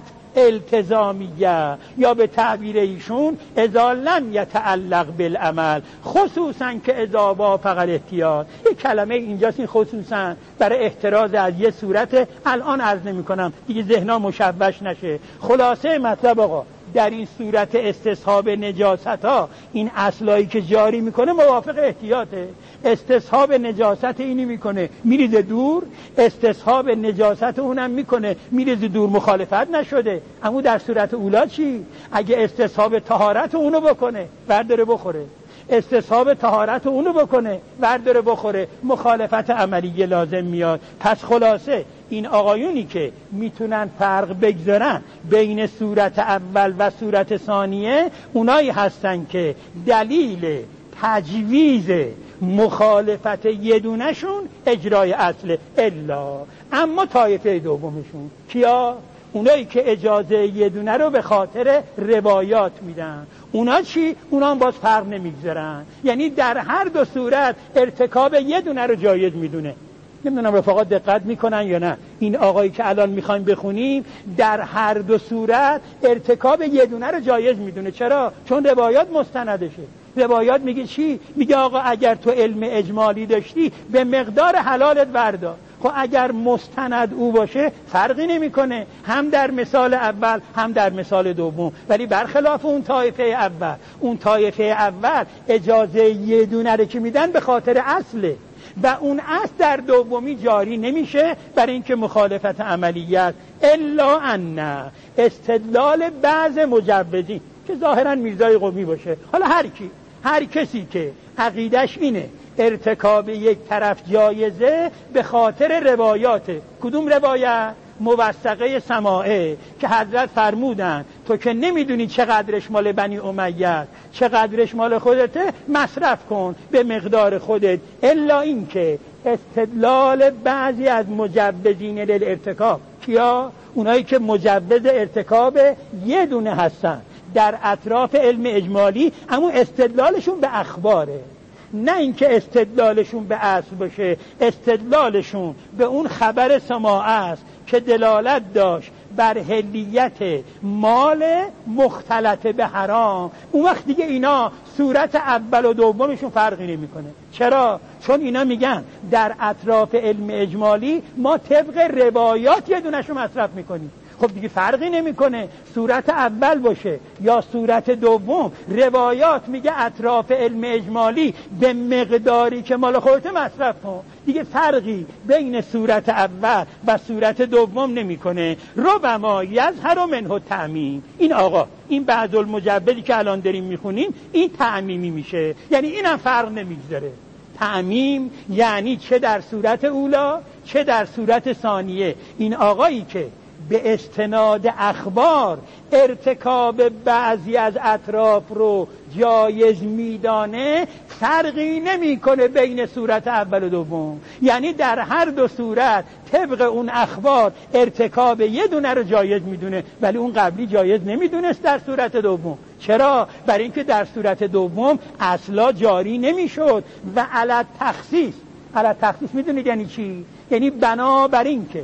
التزامیه، یا به تعبیر ایشون اذا لم یتعلق بالعمل، خصوصا که اذا وافق الاحتیاط. یک کلمه اینجاست، این خصوصا برای احتراز از یه صورت الان عرض نمی کنم دیگه ذهنها مشوش نشه. خلاصه مطلب آقا در این صورت استصحاب نجاست ها این اصلایی که جاری میکنه موافق احتیاطه. استصحاب نجاست اینی میکنه میریزه دور، استصحاب نجاست اونم میکنه میریزه دور، مخالفت نشده. اما در صورت اولا چی؟ اگه استصحاب طهارت اونو بکنه برداره بخوره، استصحاب طهارت اونو بکنه برداره بخوره، مخالفت عملی لازم میاد. پس خلاصه این آقایونی که میتونن فرق بگذارن بین صورت اول و صورت ثانیه، اونایی هستن که دلیل تجویز مخالفت یه دونشون اجرای اصله. الا اما طایفه دومشون کیا؟ اونایی که اجازه یه دونه رو به خاطر روایات میدن. اونا چی؟ اونا هم باز فرق نمیگذارن، یعنی در هر دو صورت ارتکاب یه دونه رو جایز میدونه. نمیدونم رفقات دقت میکنن یا نه. این آقایی که الان میخوایم بخونیم در هر دو صورت ارتکاب یه دونه رو جایز میدونه. چرا؟ چون روایات مستندشه. روایات میگه چی؟ میگه آقا اگر تو علم اجمالی داشتی به مقدار حلالت بردار. خب اگر مستند او باشه فرقی نمیکنه، هم در مثال اول هم در مثال دوم. ولی برخلاف اون طایفه اول، اون طایفه اول اجازه یه دونه رو که میدن به خاطر اصله و اون اصل در دومی جاری نمیشه برای اینکه مخالفت عملیت. الا ان استدلال بعض مجوزین که ظاهرا میرزای قمی باشه، حالا هر کی هر کسی که عقیدش اینه ارتکاب یک طرف جایزه به خاطر روایاته. کدوم روایت؟ موثقه سماعه که حضرت فرمودن تو که نمیدونی چقدرش مال بنی امیه چقدرش مال خودته مصرف کن به مقدار خودت. الا این که استدلال بعضی از مجوزین للارتکاب، کیا؟ اونایی که مجوز ارتکاب یه دونه هستن در اطراف علم اجمالی، اما استدلالشون به اخباره، نه اینکه استدلالشون به اصل باشه. استدلالشون به اون خبر سماعه است که دلالت داشت بر حلیت مال مختلط به حرام. اون وقت دیگه اینا صورت اول و دومشون فرقی نمیکنه. چرا؟ چون اینا میگن در اطراف علم اجمالی ما طبق روایات یه دونشو مصرف میکنیم. خب دیگه فرقی نمیکنه صورت اول باشه یا صورت دوم، روایات میگه اطراف علم اجمالی به مقداری که مال خودت مصرف کن. دیگه فرقی بین صورت اول و صورت دوم نمیکنه. ربما یظهر منه تعمیم. این آقا این بعض المجوزی که الان داریم میخونیم این تعمیمی میشه، یعنی اینم فرق نمیگذاره. تعمیم یعنی چه در صورت اولا چه در صورت ثانیه. این آقایی که به استناد اخبار ارتکاب بعضی از اطراف رو جایز میدانه، فرقی نمیکنه بین صورت اول و دوم، یعنی در هر دو صورت طبق اون اخبار ارتکاب یه دونه رو جایز میدونه، ولی اون قبلی جایز نمیدونست در صورت دوم. چرا؟ برای اینکه در صورت دوم اصلا جاری نمیشد و علی تخصیص. علی تخصیص میدونید یعنی چی؟ یعنی بنابر اینکه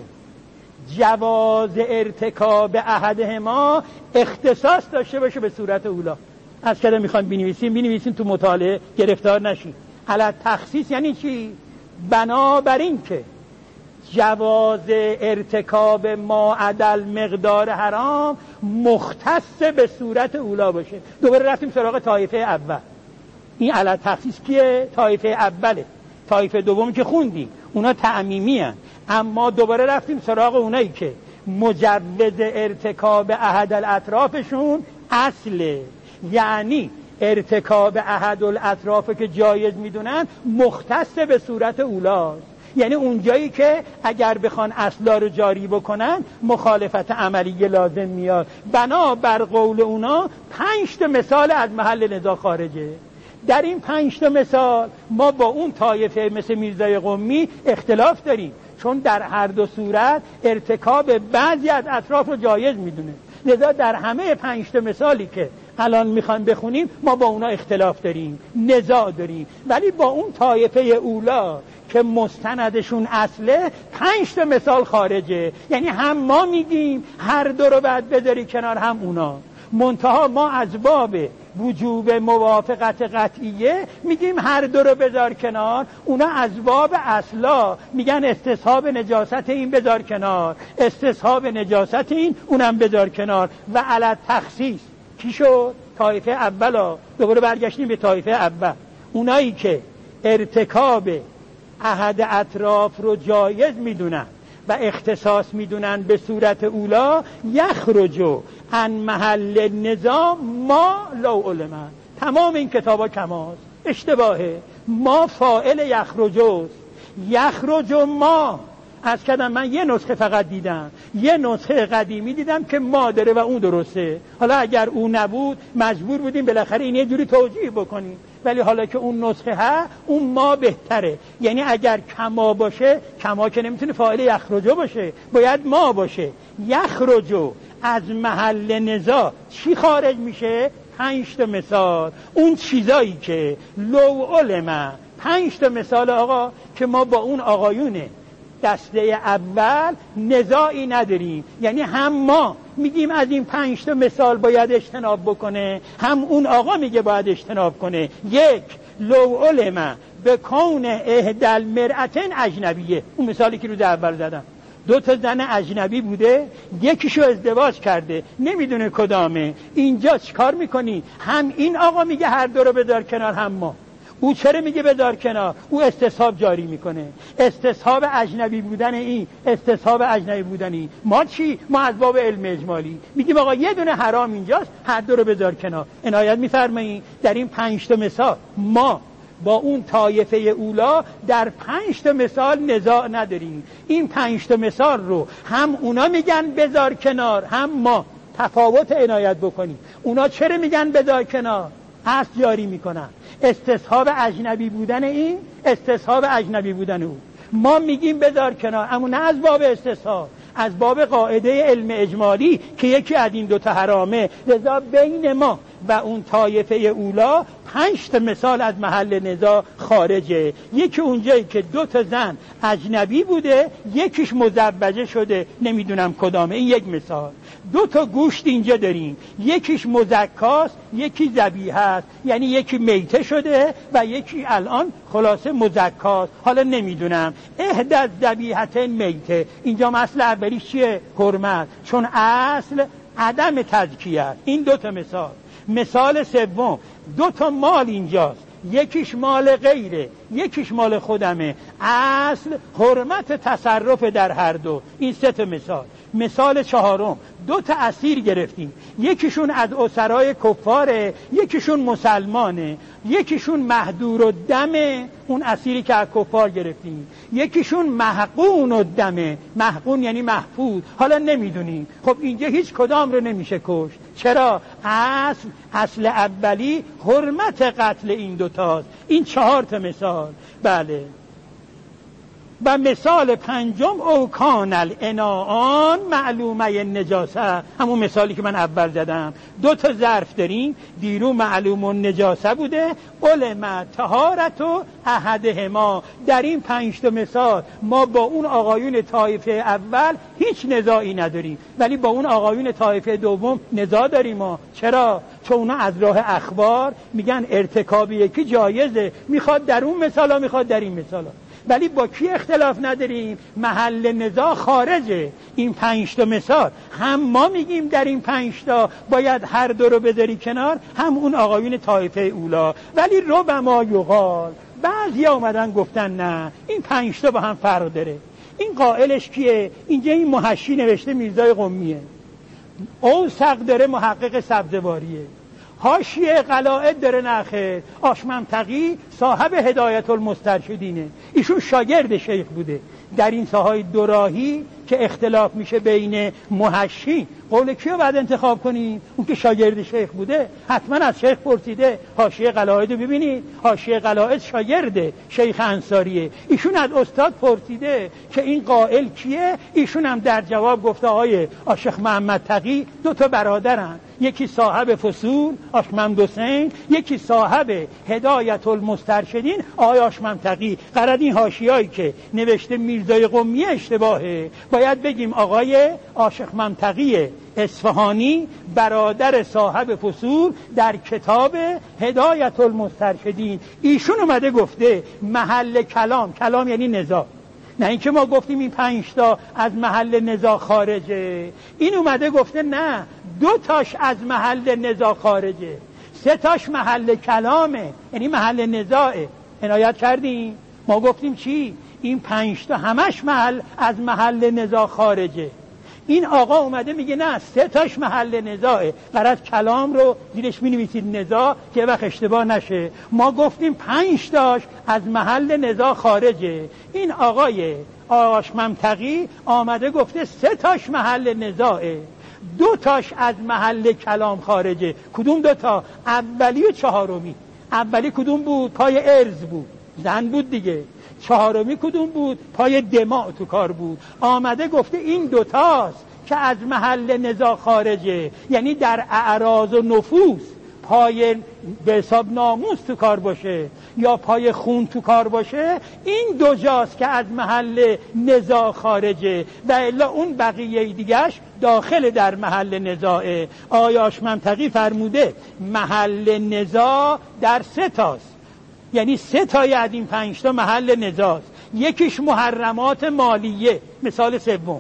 جواز ارتکاب احدهما اختصاص داشته باشه به صورت اولا. از کده میخوایم بنویسیم بنویسیم تو مطالعه گرفتار نشیم. علی تخصیص یعنی چی؟ بنابر این که جواز ارتکاب ما عدل مقدار حرام مختص به صورت اولا باشه. دوباره رفتیم سراغ طایفه اول. این علی تخصیص کیه؟ طایفه اوله. طایفه دومی که خوندیم اونا تعمیمی هن. اما دوباره رفتیم سراغ اونایی که مجوز ارتکاب احد الاطرافشون اصله، یعنی ارتکاب احد الاطراف که جایز میدونن مختص به صورت اولاست. یعنی اونجایی که اگر بخوان اصلا رو جاری بکنن مخالفت عملی لازم میاد. بنا بر قول اونا پنج تا مثال از محل نزاع خارجه. در این پنج تا مثال ما با اون طایفه مثل میرزای قمی اختلاف داریم، چون در هر دو صورت ارتکاب بعضی از اطراف رو جایز میدونه. لذا در همه پنج تا مثالی که الان میخوان بخونیم ما با اونا اختلاف داریم، نزاع داریم. ولی با اون طایفه اولا که مستندشون اصله پنج تا مثال خارجه، یعنی هم ما میگیم هر دو رو بعد بذاری کنار، هم اونا. منتها ما از باب وجوب موافقت قطعیه میگیم هر دو رو بذار کنار، اونا از باب اصلا میگن استصحاب نجاست این بذار کنار، استصحاب نجاست این اونم بذار کنار. و علی تخصیص کی شد؟ طایفه اولا. دوباره برگشتیم به طایفه اول، اونایی که ارتکاب احد اطراف رو جایز میدونن و اختصاص میدونن به صورت اولا، یخرجو عن محل نظام ما لو علم. تمام این کتابا کماست، اشتباهه. ما فاعل یخرجوست، یخرجو ما. از کردم من یه نسخه فقط دیدم، یه نسخه قدیمی دیدم که ما داره و اون درسته. حالا اگر اون نبود مجبور بودیم بالاخره این یه جوری توجیه بکنیم، ولی حالا که اون نسخه ها، اون ما بهتره. یعنی اگر کما باشه، کما که نمیتونه فاعل یخرجو باشه، باید ما باشه. یخرجو از محل نزاع چی خارج میشه؟ پنج تا مثال. اون چیزایی که لو علم، پنج تا مثال آقا که ما با اون آقایونه دسته اول نزاعی نداریم. یعنی هم ما میگیم از این پنج تا مثال باید اجتناب بکنه، هم اون آقا میگه باید اجتناب کنه. یک، لو علم به کون احدل مرأتین اجنبیه. اون مثالی که روز اول زدم، دو تا زن اجنبی بوده، یکیشو ازدواج کرده، نمیدونه کدامه. اینجا چیکار میکنی؟ هم این آقا میگه هر دو رو بذار کنار، هم ما. او چرا میگه بذار کنار؟ او استصحاب جاری میکنه. استصحاب اجنبی بودن این، استصحاب اجنبی بودن این. ما چی؟ ما از باب علم اجمالی میگیم آقا یه دونه حرام اینجاست، هر دو رو بذار کنار. عنایت میفرمایید در این پنج تا مثال ما با اون طایفه اولا در پنج تا مثال نزاع نداریم. این پنج تا مثال رو هم اونا میگن بذار کنار، هم ما. تفاوت عنایت بکنیم. اونا چرا میگن بذار کنار؟ اصل جاری میکنن. استصحاب اجنبی بودن این، استصحاب اجنبی بودن او. ما میگیم بذار کنار، اما نه از باب استصحاب، از باب قاعده علم اجمالی که یکی از این دوتا حرامه. لذا بین ما و اون طایفه اولا پنج تا مثال از محل نزاع خارجه. یکی اونجایی که دو تا زن اجنبی بوده، یکیش مزوجه شده، نمیدونم کدامه. این یک مثال. دو تا گوشت اینجا داریم، یکیش مزکاست، یکی ذبیحه است. یعنی یکی میته شده و یکی الان خلاصه مزکاست. حالا نمیدونم احدى ذبیحتین میته. اینجا اصل اولیش چیه؟ حرمت، چون اصل عدم تزکیه. این دو تا مثال. مثال سوم، دو تا مال اینجاست، یکیش مال غیره، یکیش مال خودمه. اصل حرمت تصرف در هر دو. این سه تا مثال. مثال چهارم، دو تا اسیر گرفتیم، یکیشون از اسرای کفاره، یکیشون مسلمانه. یکیشون مهدور الدمه، اون اسیری که از کفار گرفتیم. یکیشون محقون الدمه، محقون یعنی محفوظ. حالا نمیدونیم. خب اینجا هیچ کدام رو نمیشه کشت. چرا؟ اصل اصل اولی حرمت قتل این دوتاست. این چهار تا مثال. بله. و مثال پنجم او کان الاناءان معلومه نجاسه، همون مثالی که من اول زدم. دو تا ظرف داریم، دیرو معلوم النجاسه بوده، علم طهارت و احدهما. در این پنج تا مثال ما با اون آقایون طایفه اول هیچ نزاعی نداریم، ولی با اون آقایون طایفه دوم نزاع داریم. ما چرا؟ چون اونا از راه اخبار میگن ارتکاب یکی جایزه، میخواد در اون مثالا، میخواد در این مثالا. ولی با کی اختلاف نداریم؟ محل نزاع خارجه. این پنج تا مثال هم ما میگیم در این پنج تا باید هر دو رو بذاری کنار، هم اون آقایون طایفه اولا. ولی ربما یقال، بعضی اومدن گفتن نه، این پنج تا با هم فرق داره. این قائلش کیه؟ اینجا این محشی نوشته میرزای قمیه، اوسق داره محقق سبزواریه، حاشیه قلائد داره نخیر آشممتقی صاحب هدایت المسترشدینه. ایشون شاگرد شیخ بوده در این ساهای دوراهی که اختلاف میشه بین محشی. قول کیو بعد انتخاب کنیم؟ اون که شاگرد شیخ بوده، حتما از شیخ پرسیده. حاشیه قلائد رو ببینید، حاشیه قلائد شاگرد شیخ انصاریه. ایشون از استاد پرسیده که این قائل کیه؟ ایشون هم در جواب گفته آقای شیخ محمد تقی دو تا برادرن، یکی صاحب فصول آشمم دوسین، یکی صاحب هدایت المسترشدین آقای آشمم تقی. قرار این حاشیه‌ای که نوشته میرزای قمیه اشتباهه. باید بگیم آقای عاشق منطقی اصفهانی برادر صاحب فصول در کتاب هدایت المسترشدین. ایشون اومده گفته محل کلام، کلام یعنی نزاع، نه اینکه ما گفتیم این پنج تا از محل نزاع خارجه. این اومده گفته نه، دو تاش از محل نزاع خارجه، سه تاش محل کلامه، یعنی محل نزاعه. عنایت کردیم؟ ما گفتیم چی؟ این پنج تا همش محل از محل نزاع خارجه. این آقا اومده میگه نه سه تاش محل نزاعه. قرار کلام رو زیرش مینویسید نزاع که وقت اشتباه نشه. ما گفتیم پنج تاش از محل نزاع خارجه. این آقای آقاش منطقی آمده گفته سه تاش محل نزاعه، دو تاش از محل کلام خارجه. کدوم دو تا؟ اولی و چهارمی. اولی کدوم بود؟ پای ارز بود، زن بود دیگه. چهارمی کدوم بود؟ پای دماء تو کار بود. آمده گفته این دوتاست که از محل نزاع خارجه، یعنی در اعراض و نفوس پای به حساب ناموس تو کار باشه یا پای خون تو کار باشه، این دو جاست که از محل نزاع خارجه و الا اون بقیه دیگهش داخل در محل نزاعه. آیاش منطقی فرموده محل نزاع در سه تاست، یعنی سه تای از این پنج تا محل نزاعست. یکیش محرمات مالیه، مثال سوم،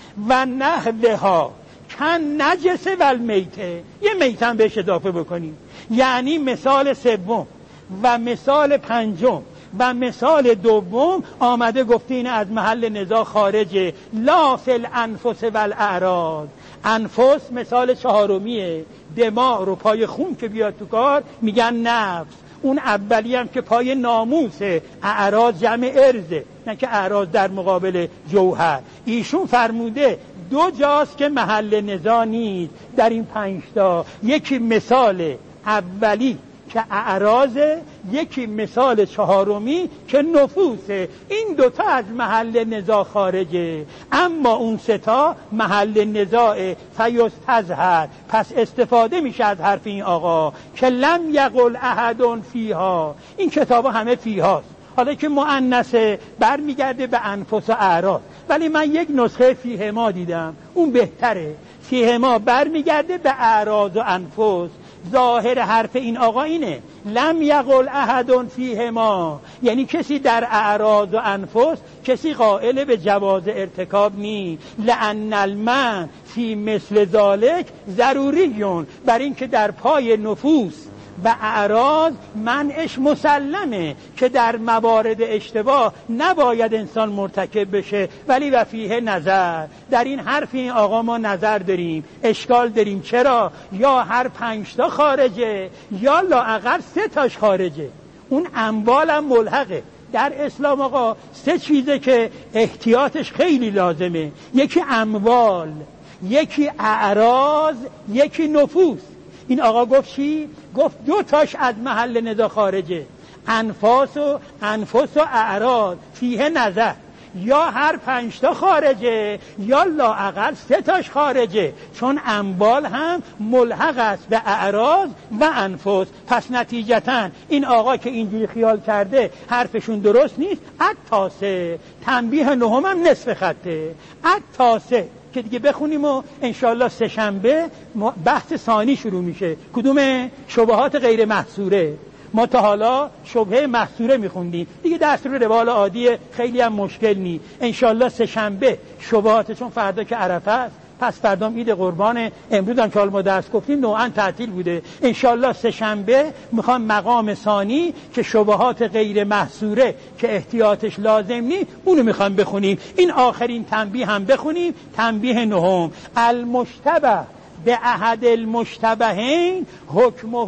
و نحوها کن نجسه و المیته، یه میته هم بهش اضافه بکنیم، یعنی مثال سوم و مثال پنجم و مثال دوم آمده گفته این از محل نزاع خارجه. لا فی الانفس و الاعراض، انفس مثال چهارمیه، دماء رو پای خون که بیاد تو کار میگن نفس. اون اولی هم که پای ناموسه، اعراض جمع ارزه، نه که اعراض در مقابل جوهر. ایشون فرموده دو جاست که محل نزاع نیست در این پنج تا، یکی مثال اولی که اعراضه، یکی مثال چهارمی که نفوسه. این دوتا از محل نزاع خارجه، اما اون ستا محل نزاع. فیستظهر، پس استفاده میشه از حرف این آقا که لم یقل احد فیها، این کتابا همه فیهاست. حالا که مؤنثه برمیگرده به انفس و اعراض، ولی من یک نسخه فیهما دیدم اون بهتره. فیهما برمیگرده به اعراض و انفس. ظاهر حرف این آقا اینه لم یقل احد فیهما، یعنی کسی در اعراض و انفس کسی قائل به جواز ارتکاب نی. لأن المنع فی مثل ذالک ضروریون، بر این که در پای نفوس و اعراض منعش مسلمه که در موارد اشتباه نباید انسان مرتکب بشه. ولی و فیه نظر، در این حرف این آقا ما نظر داریم، اشکال داریم. چرا؟ یا هر پنج تا خارجه یا لااقل سه تاش خارجه. اون اموال هم ملحقه. در اسلام آقا سه چیزه که احتیاطش خیلی لازمه، یکی اموال، یکی اعراض، یکی نفوس. این آقا گفت چی؟ گفت دو تاش از محل نزاع خارجه، انفاس و انفس و اعراض فیه نظر، یا هر پنج تا خارجه یا لااقل سه تاش خارجه، چون اموال هم ملحق است به اعراض و انفس. پس نتیجتا این آقا که اینجوری خیال کرده حرفشون درست نیست. اتاسه تنبیه نهم هم نصف خطه، اتاسه که دیگه بخونیم و انشالله سه شنبه بحث ثانی شروع میشه. کدوم؟ شبهات غیر محصوره. ما تا حالا شبهه محصوره میخوندیم دیگه، دستور روال عادی، خیلی هم مشکل نی. انشالله سه شنبه شبهات، چون فردا که عرفه است، پس فردام عید قربان، امروز هم که حالا ما درس گفتیم نوعا تعطیل بوده. انشالله سه شنبه میخوام مقام ثانی که شبهات غیر محصوره که احتیاطش لازم نی، اونو میخوام بخونیم. این آخرین تنبیه هم بخونیم، تنبیه نهم. المشتبه به احد المشتبهین حکمه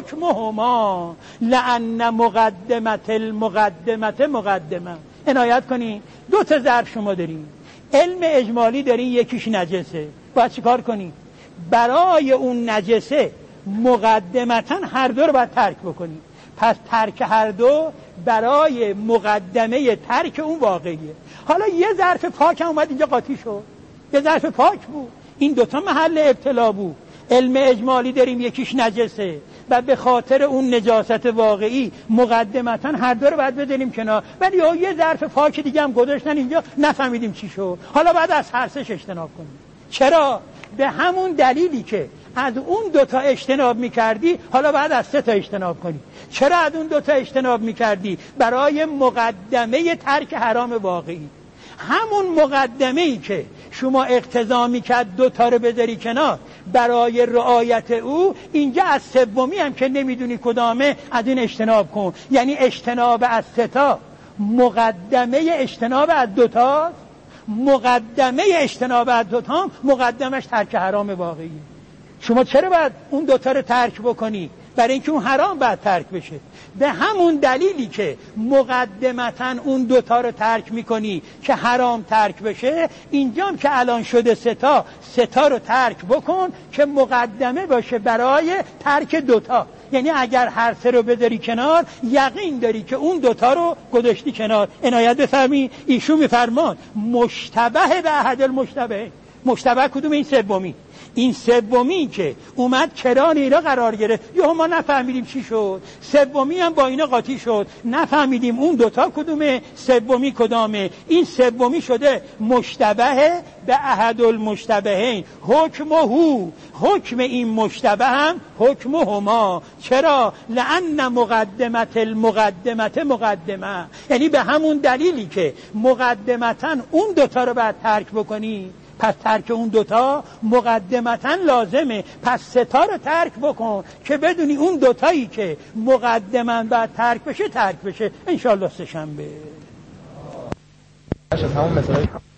حکمهما لأن مقدمت المقدمت مقدمه. عنایت کنین، دو تا ضرب شما دارین، علم اجمالی دارین، یکیش نجسه. باید چی کار کنین؟ برای اون نجسه مقدمتا هر دو رو باید ترک بکنین. پس ترک هر دو برای مقدمه ترک اون واقعیه. حالا یه ظرف پاک هم اومد اینجا قاطی شد، یه ظرف پاک بود، این دوتا محل ابتلا بود. علم اجمالی داریم، یکیش نجسه و به خاطر اون نجاست واقعی مقدمتا هر دو رو باید بذاریم کنار. ولی یه ظرف پاک دیگه هم گذاشتن اینجا، نفهمیدیم چی شد. حالا باید از هر سه‌ش اجتناب کنیم. چرا؟ به همون دلیلی که از اون دوتا اجتناب میکردی، حالا باید از سه تا اجتناب کنی. چرا از اون دوتا اجتناب میکردی؟ برای مقدمه ترک حرام واقعی. همون مقدمه‌ای که شما اقتضا میکرد دو تا رو بذاری کنار برای رعایت او، اینجا از سومی هم که نمیدونی کدامه از این اجتناب کن. یعنی اجتناب از سه تا مقدمه اجتناب از دو تا، مقدمه اجتناب از دو تا مقدمش ترک حرام واقعیه. شما چرا باید اون دو تا رو ترک بکنی؟ برای اینکه اون حرام باید ترک بشه. به همون دلیلی که مقدمتاً اون دوتا رو ترک میکنی که حرام ترک بشه، اینجام که الان شده ستا، ستا رو ترک بکن که مقدمه باشه برای ترک دوتا. یعنی اگر هر سه رو بذاری کنار، یقین داری که اون دوتا رو گذاشتی کنار. عنایت بفرمی، ایشون میفرمان مشتبه به احد المشتبه. مشتبه کدوم؟ این سومی. این سومی که اومد کران اینا قرار گرفت، یهو ما نفهمیدیم چی شد، سومی هم با اینا قاطی شد، نفهمیدیم اون دوتا کدومه، سومی کدامه. این سومی شده مشتبه به احد المشتبهین. حکمه، حکم این مشتبه هم حکمه هما. چرا؟ لأن مقدمت المقدمت مقدمه. یعنی به همون دلیلی که مقدمتا اون دوتا رو باید ترک بکنی، پس ترک اون دوتا مقدمتا لازمه. پس ستا رو ترک بکن که بدونی اون دوتایی که مقدما باید ترک بشه ترک بشه. انشالله سه شنبه.